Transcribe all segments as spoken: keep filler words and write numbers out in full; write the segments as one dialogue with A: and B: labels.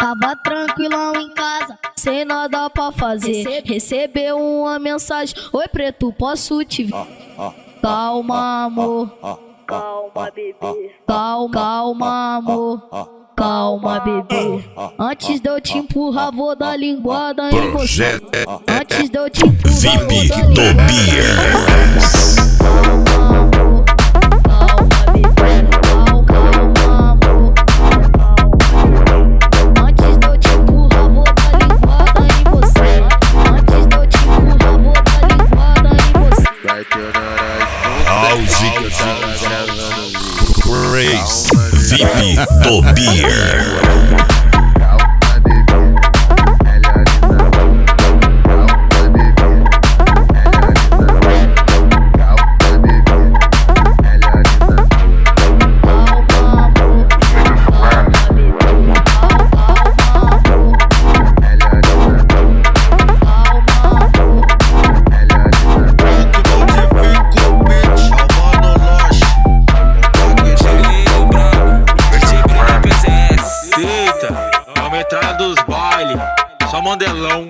A: Tava tranquilão em casa, sem nada pra fazer. Recebeu uma mensagem: oi preto, posso te ver? Calma amor,
B: Calma, bebê.
A: calma, calma amor, calma bebê. Antes de eu te empurrar, vou dar linguada em você. Antes de eu te empurrar, vou
C: V I P
A: dar
C: do
A: linguada
C: Beers. Crazy V I P do Beer.
D: Dos baile, só mandelão.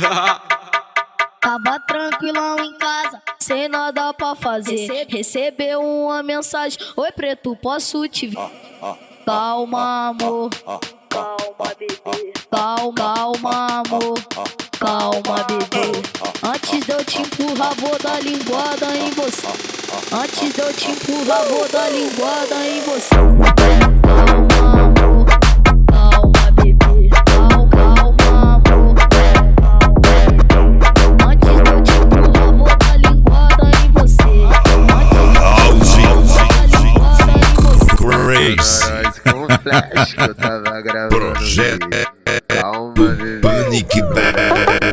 A: Tava tranquilão em casa, sem nada pra fazer. Recebeu uma mensagem: oi preto, posso te ver? Calma amor,
B: Calma, bebê.
A: calma, calma amor, calma bebê. Antes de eu te empurrar, vou dar linguada em você. Antes de eu te empurrar, vou dar linguada em você. Calma amor, calma bebê. Calma, calma amor. Antes de eu te empurrar, vou dar linguada em você. Antes de eu te empurrar, vou dar linguada em você.
C: Crazy
E: Com flash que eu tava gravando.
C: Projeto
E: Calma, bebê.
C: Panic Band.